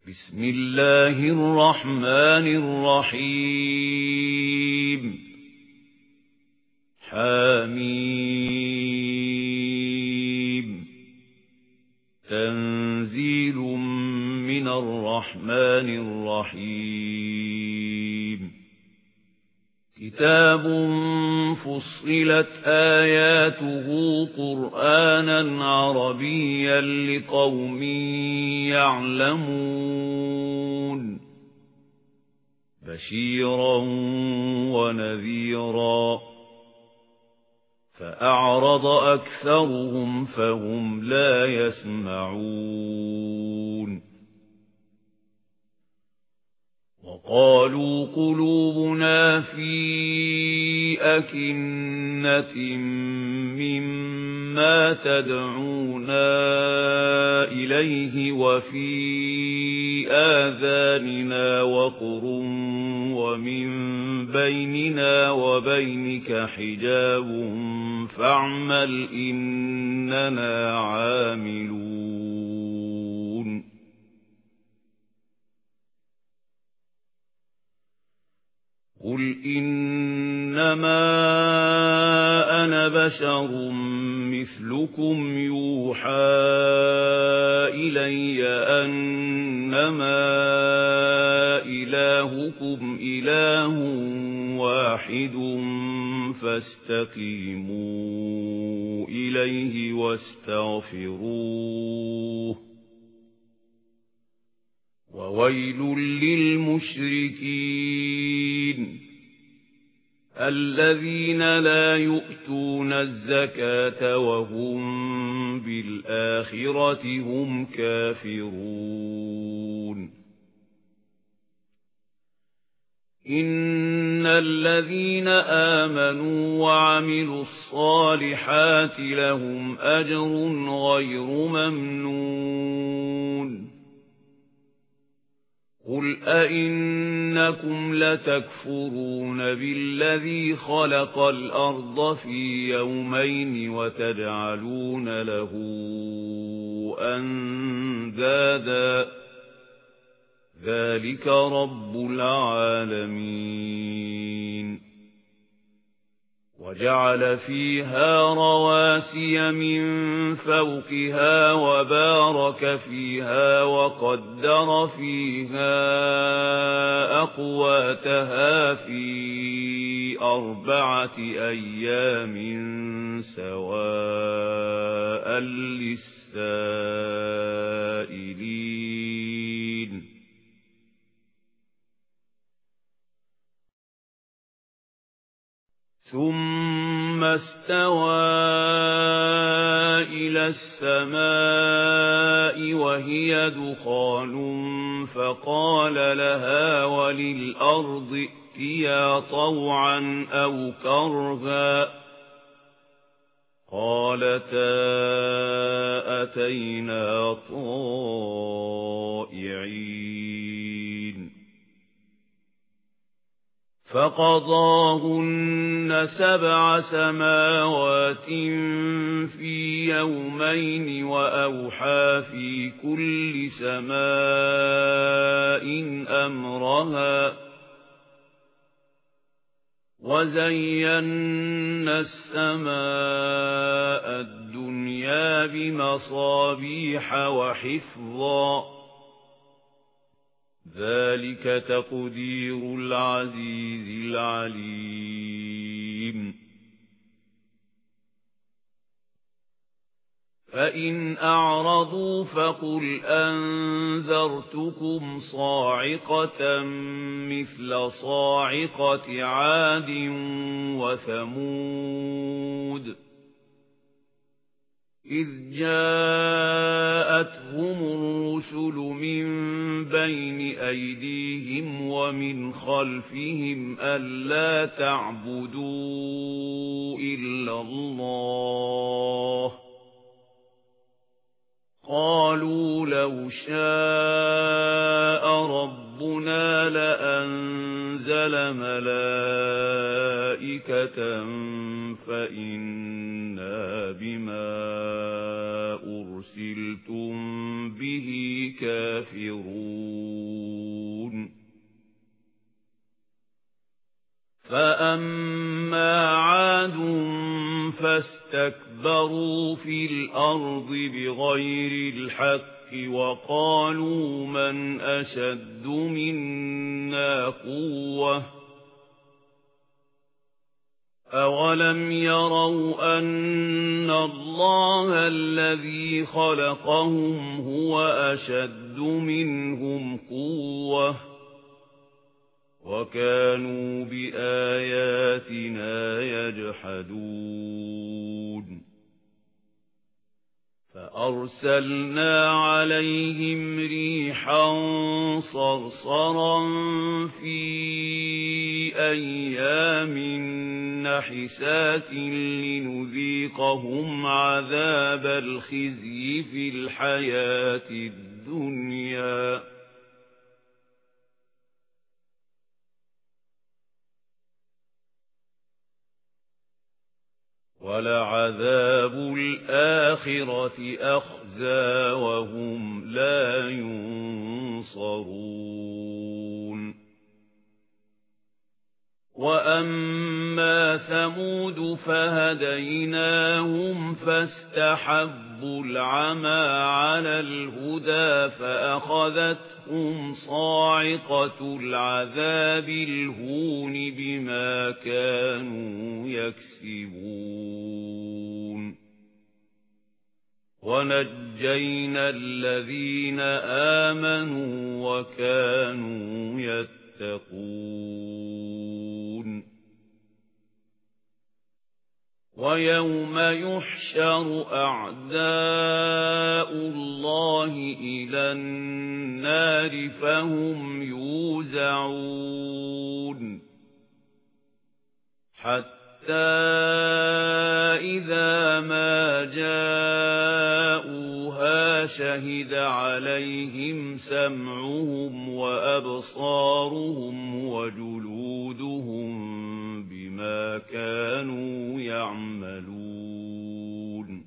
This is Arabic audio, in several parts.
بسم الله الرحمن الرحيم حميم تنزيل من الرحمن الرحيم كتاب فصلت آياته قرآنا عربيا لقوم يعلمون بشيرا ونذيرا فأعرض أكثرهم فهم لا يسمعون وقالوا قلوبنا في أكنة مما تدعونا إليه وفي آذاننا وقر ومن بيننا وبينك حجاب فاعمل إننا عاملون قل إنما أنا بشر مثلكم يوحى إلي أنما إلهكم إله واحد فاستقيموا إليه واستغفروه وويل للمشركين الذين لا يؤتون الزكاة وهم بالآخرة هم كافرون إن الذين آمنوا وعملوا الصالحات لهم أجر غير ممنون قل أئنكم لتكفرون بالذي خلق الأرض في يومين وتجعلون له أندادا ذلك رب العالمين وجعل فيها رواسي من فوقها وبارك فيها وقدر فيها أقواتها في 4 أيام سواء للسائلين ثم استوى إلى السماء وهي دخان فقال لها وللأرض ائتيا طوعا أو كرها قالتا أتينا طائعين فقضاهن 7 سماوات في يومين وأوحى في كل سماء أمرها وزينا السماء الدنيا بمصابيح وحفظا ذلك تقدير العزيز العليم فإن أعرضوا فقل أنذرتكم صاعقة مثل صاعقة عاد وثمود إذ جاءتهم الرسل من بين أيديهم ومن خلفهم ألا تعبدوا إلا الله قالوا لو شاء ربنا لأنزل ملائكة فإنا بما أرسلتم به كافرون يفلحون فأما عاد فاستكبروا في الأرض بغير الحق وقالوا من أشد منا قوة أولم يروا أن الله الذي خلقهم هو أشد منهم قوة وكانوا بآياتنا يجحدون فأرسلنا عليهم ريحا صرصرا في أيام نحسات لنذيقهم عذاب الخزي في الحياة الدنيا ولعذاب الآخرة أخزى وهم لا ينصرون وأما ثمود فهديناهم فاستحبوا العمى على الهدى فأخذتهم صاعقة العذاب الهون بما كانوا يكسبون ونجينا الذين آمنوا وكانوا يتقون ويوم يحشر أعداء الله إلى النار فهم يوزعون حتى إذا ما جاءوها شهد عليهم سمعهم وأبصارهم وجلودهم بما كانوا يعملون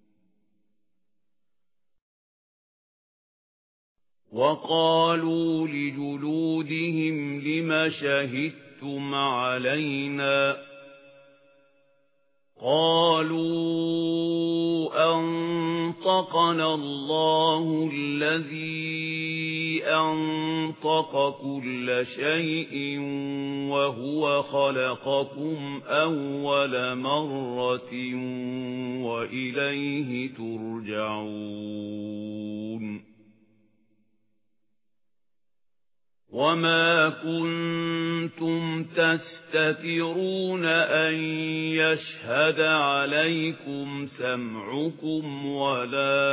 وقالوا لجلودهم لم شهدتم علينا قالوا أنطقنا الله الذي أنطق كل شيء وهو خلقكم أول مرة وإليه ترجعون وما كنتم تستترون أن يشهد عليكم سمعكم ولا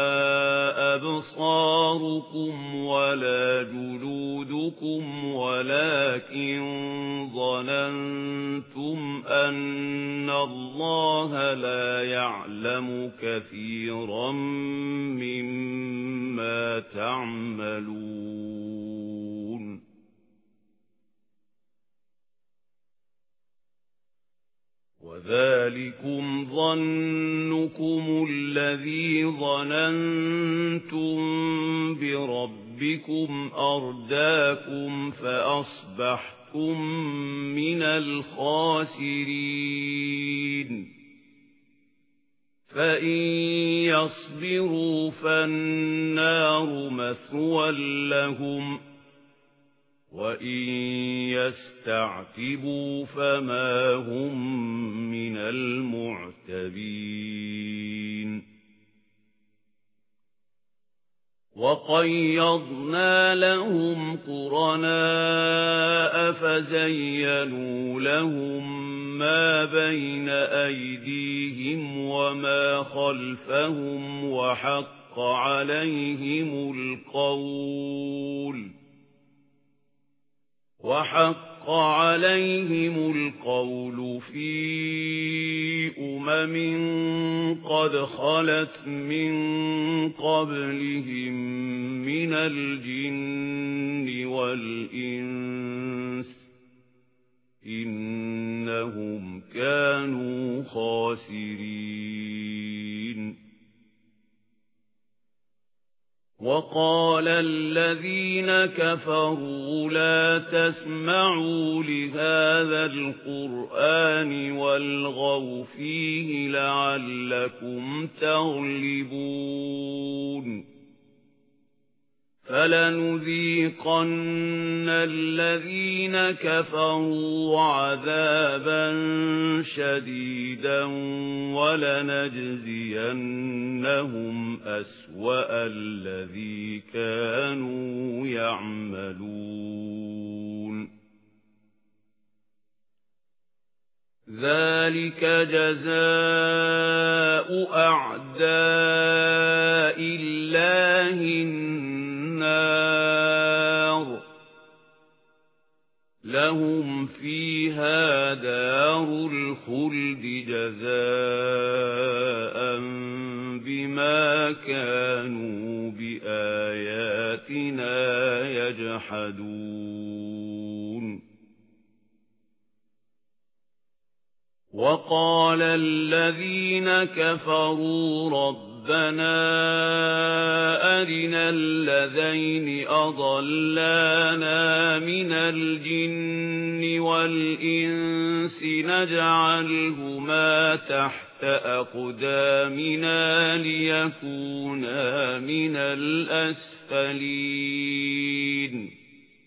أبصاركم ولا جلودكم ولكن ظننتم أن الله لا يعلم كثيرا مما تعملون وذلكم ظنكم الذي ظننتم بربكم أرداكم فأصبحتم من الخاسرين فإن يصبروا فالنار مثوى لهم وَإِن يَسْتَعْتِبُوا فَمَا هُمْ مِنَ الْمُعْتَبِينَ وَقَيَّضْنَا لَهُمْ قُرَنَاءَ فَزَيَّنُوا لَهُم مَّا بَيْنَ أَيْدِيهِمْ وَمَا خَلْفَهُمْ وَحَقَّ عليهم القول في قد خلت من قبلهم من الجن والإنس إنهم كانوا خاسرين وقال الذين كفروا لا تسمعوا لهذا القرآن والغوا فيه لعلكم تغلبون فلنذيقن الذين كفروا عذابا شديدا ولنجزينهم أسوأ الذي كانوا يعملون ذلك جزاء أعداء الله النار لهم فيها دار الخلد جزاء بما كانوا بآياتنا يجحدون وقال الذين كفروا ربنا أرنا الذين أضلانا من الجن والإنس نجعلهما تحت أقدامنا ليكونا من الأسفلين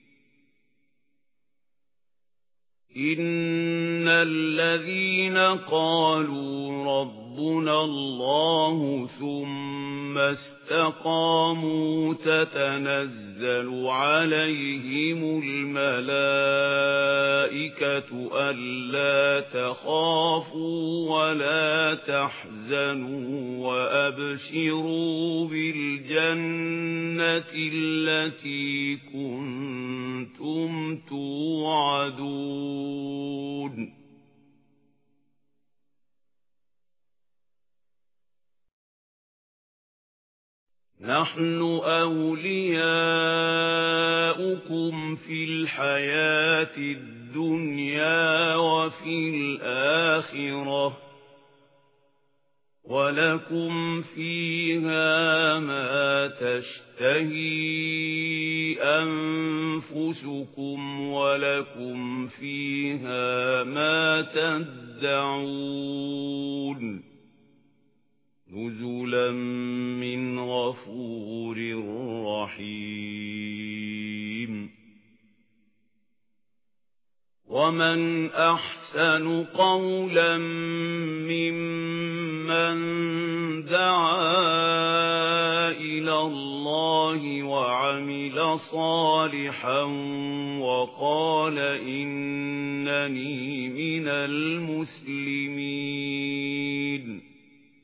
إن الذين قالوا ربنا الله ثم استقاموا تتنزل عليهم الملائكة ألا تخافوا ولا تحزنوا وأبشروا بالجنة التي كنتم توعدون نحن أولياؤكم في الحياة الدنيا وفي الآخرة ولكم فيها ما تشتهي أنفسكم ولكم فيها ما تدعون نزلا من غفور رحيم ومن أحسن قولا ممن دعا إلى الله وعمل صالحا وقال إنني من المسلمين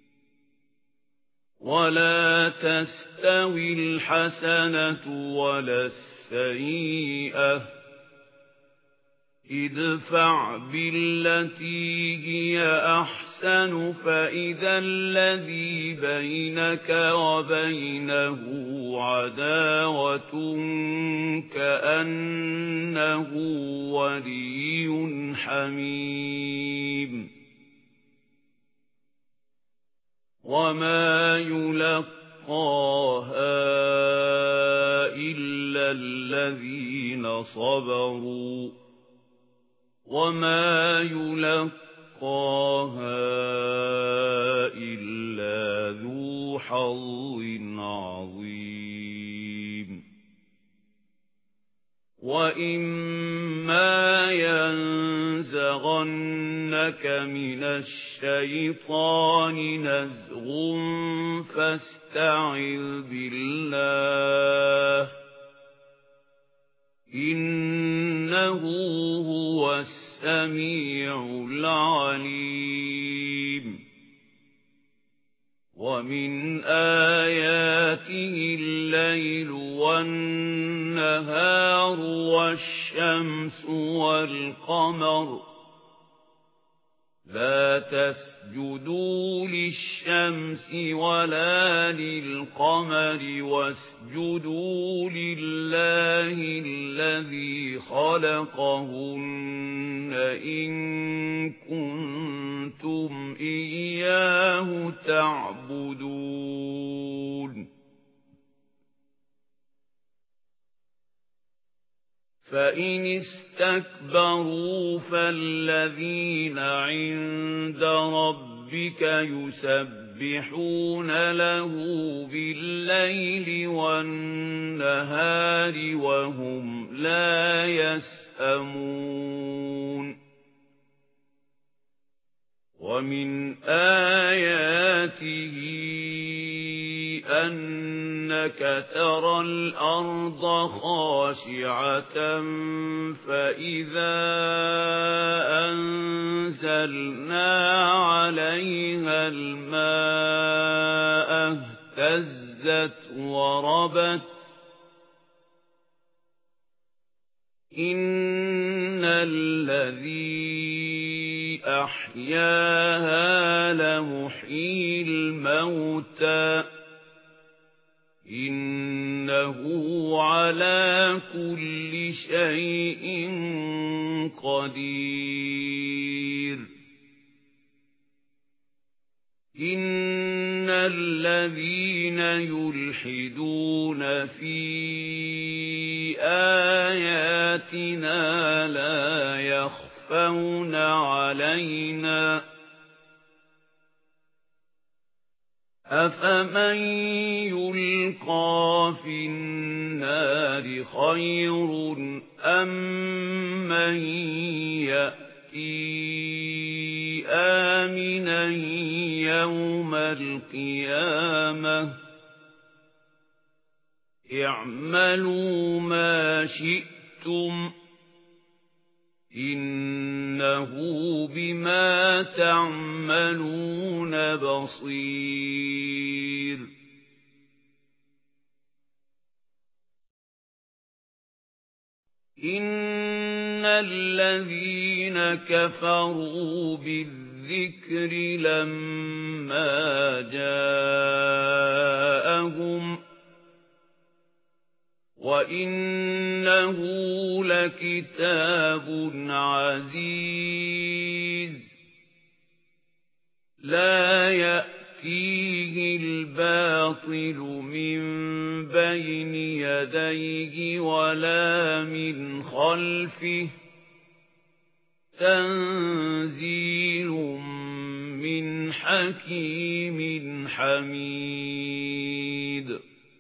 ولا تستوي الحسنة ولا السيئة ادفع بالتي هي أحسن فإذا الذي بينك وبينه عداوة كأنه ولي حميم وما يلقاها إلا الذين صبروا وما يلقاها إلا ذو حظ عظيم وإما ينزغنك من الشيطان نزغ فاستعذ بالله إنه هو السميع العليم ومن آياته الليل والنهار والشمس والقمر لا تسجدوا للشمس ولا للقمر واسجدوا لله الذي خلقهن إن كنتم إياه تعبدون فإن استكبروا فالذين عند ربك يسبحون له بالليل والنهار وهم لا يسأمون ومن آياته أنك ترى الأرض خاشعة فإذا أنزلنا عليها الماء اهتزت وربت إن الذي أحياها لمحيي الموتى إنه على كل شيء قدير إن الذين يلحدون في آياتنا لا يخفون علينا أفمن يلقى في النار خير أم من يأتي آمنا يوم القيامة اعملوا ما شئتم إنه بما تعملون بصير إن الذين كفروا بالذكر لما جاءهم وإنه لكتاب عزيز لا يأتيه الباطل من بين يديه ولا من خلفه تنزيل من حكيم حميد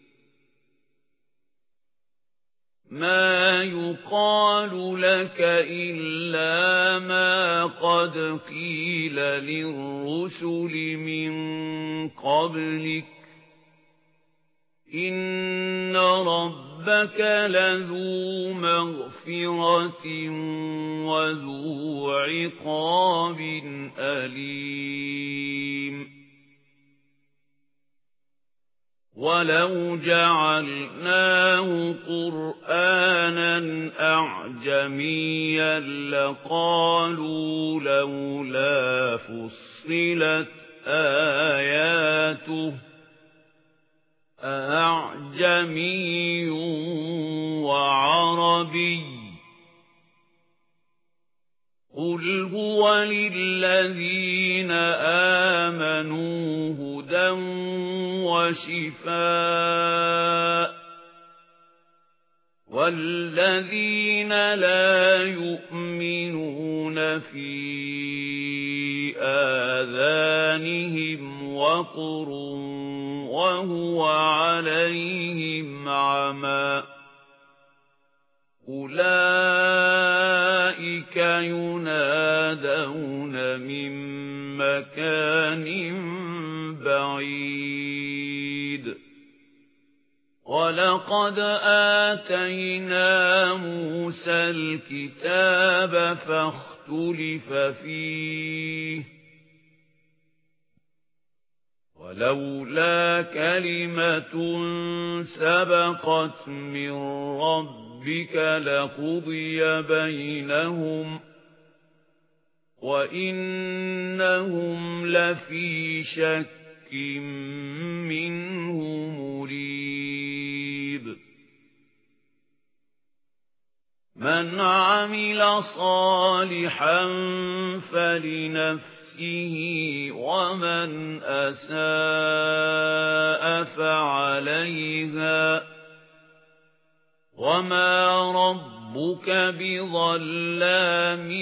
ما يقال لك إلا ما قد قيل للرسل من قبلك إن ربك لذو مغفرة وذو عقاب أليم ولو جعلناه قرآنا أعجميا لقالوا لولا فصلت آياته أعجمي وعربي قل هو للذين آمنوا هدى وشفاء والذين لا يؤمنون في آذانهم وقر وهو عليهم عمى أولئك ينادون من مكان بعيد ولقد آتينا موسى الكتاب فاختلف فيه ولولا كلمة سبقت من ربك لقضي بينهم وإنهم لفي شك منه مريب من عمل صالحا فلنفسه ومن أساء فعليها وما ربك بظلام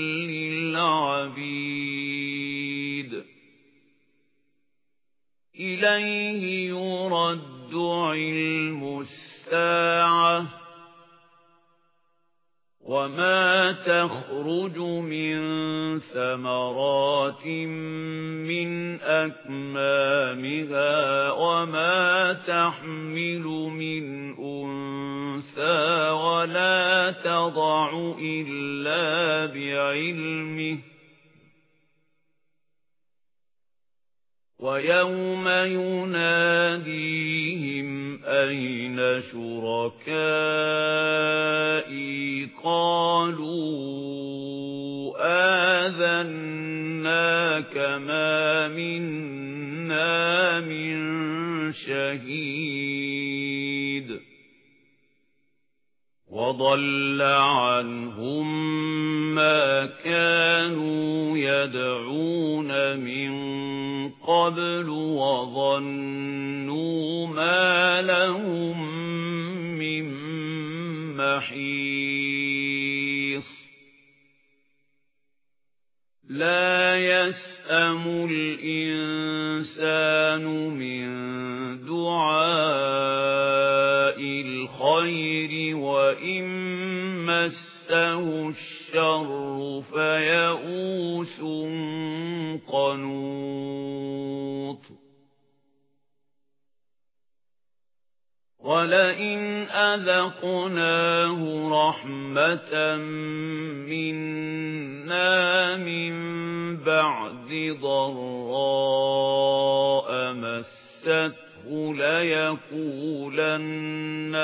للعبيد إليه يرد علم الساعة وما تخرج من ثمرات من أكمامها وما تحمل من أنثى ولا تضع إلا بعلمه ويوم يناديهم أين شركائي قالوا آذناك ما منا من شهيد وضل عنهم ما كانوا يدعون من قبل وظنوا ما لهم من محيص لا يسأم الإنسان من دعاء الخير وإن مسه الشر فيئوس قنوط ولئن أذقناه رحمة منا من بعد ضراء مسته ليقولن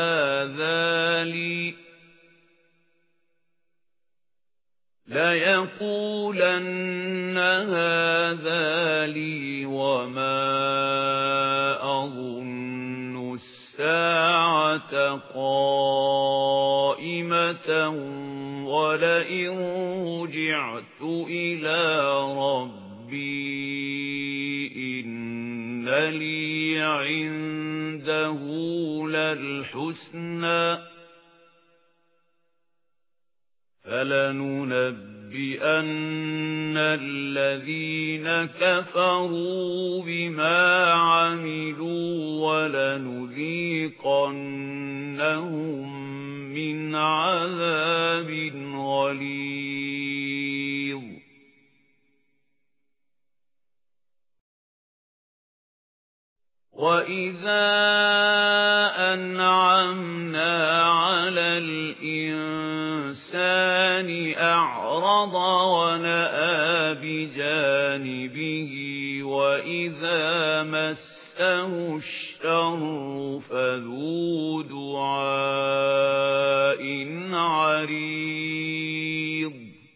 هذا لي وما أظن الساعة قائمة ولئن رجعت إلى ربي إن لي عنده للحسنى فلننبئن الذين كفروا بما عملوا ولنذيقنهم من عذاب غليظ وَإِذَا أَنْعَمْنَا عَلَى الْإِنسَانِ أَعْرَضَ وَنَأَىٰ بِجَانِبِهِ وَإِذَا مَسَّهُ الشَّرُّ فَذُو دُعَاءٍ عَرِيضٍ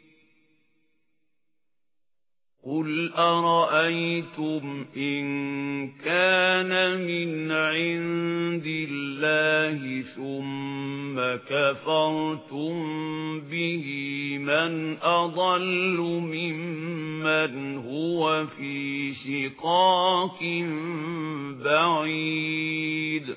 قُلْ أَرَأَيْتُمْ إِنْ كَانَ مِنْ عِنْدِ اللَّهِ ثُمَّ كَفَرْتُمْ بِهِ مَنْ أَضَلُّ مِمَّنْ هُوَ فِي شِقَاقٍ بَعِيدٍ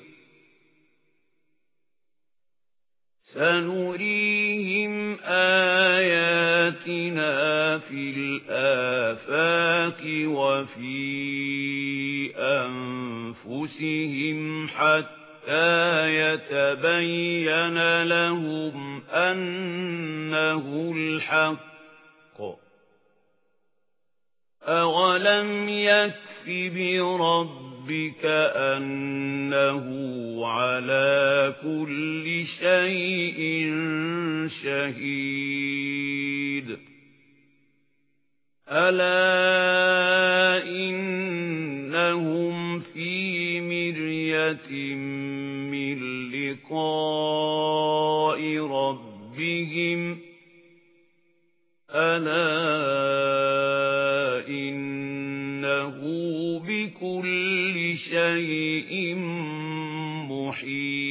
سَنُرِيهِمْ آيَاتِنَا فِي الْآفَاقِ وَفِي أَنفُسِهِمْ حَتَّى يَتَبَيَّنَ لَهُمْ أَنَّهُ الْحَقُّ أَوَلَمْ يَكْفِ بِرَبِّكَ أَنَّهُ عَلَى كُلِّ شَيْءٍ شَهِيدٌ أَلَا إِنَّهُمْ فِي مِرْيَةٍ مِّن لِّقَاءِ رَبِّهِمْ أَلَا إِنَّهُ بِكُلِّ شَيْءٍ مُحِيطٌ